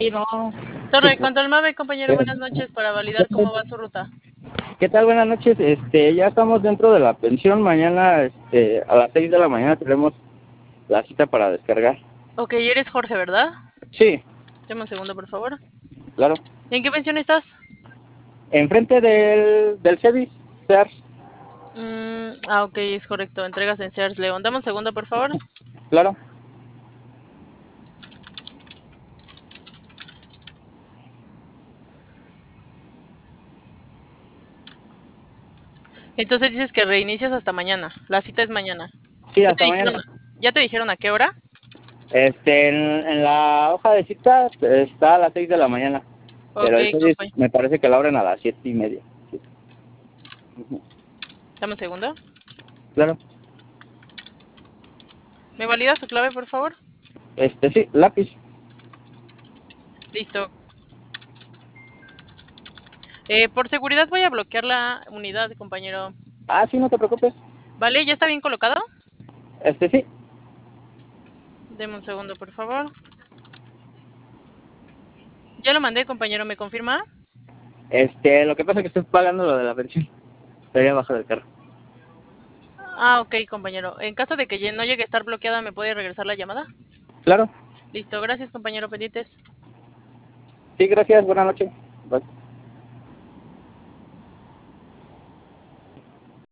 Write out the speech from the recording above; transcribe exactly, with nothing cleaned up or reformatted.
Sí, no. Torre de Control Mave, compañero, buenas noches, para validar cómo va su ruta. ¿Qué tal? Buenas noches. Este, ya estamos dentro de la pensión. Mañana, este, a las seis de la mañana tenemos la cita para descargar. Ok, eres Jorge, ¿verdad? Sí, Deme un segundo, por favor. claro. ¿En qué pensión estás? Enfrente del, del Cevis, Sears. Mm, ah, ok, es correcto. Entregas en Sears León. Dame un segundo, por favor. Claro. Entonces dices que reinicias hasta mañana. La cita es mañana. Sí, ¿Ya te hasta dijeron, mañana. ya te dijeron a qué hora? Este, en, en la hoja de cita está a las seis de la mañana. Pero Ok, el Cevis compañero. me parece que la abren a las siete y media. Ujú. Dame un segundo. Claro. ¿Me valida su clave, por favor? Este, sí, lápiz. Listo. Eh, por seguridad voy a bloquear la unidad, compañero. Ah, sí, no te preocupes. ¿Vale? ¿Ya está bien colocado? Este, sí. Deme un segundo, por favor. Ya lo mandé, compañero. ¿Me confirma? Este, lo que pasa es que estoy pagando lo de la pensión. Sería bajar del carro. Ah, ok, compañero. En caso de que lle- no llegue a estar bloqueada, ¿me puede regresar la llamada? Claro. Listo, gracias, compañero. Pendientes. Sí, gracias. Buenas noches. Bye.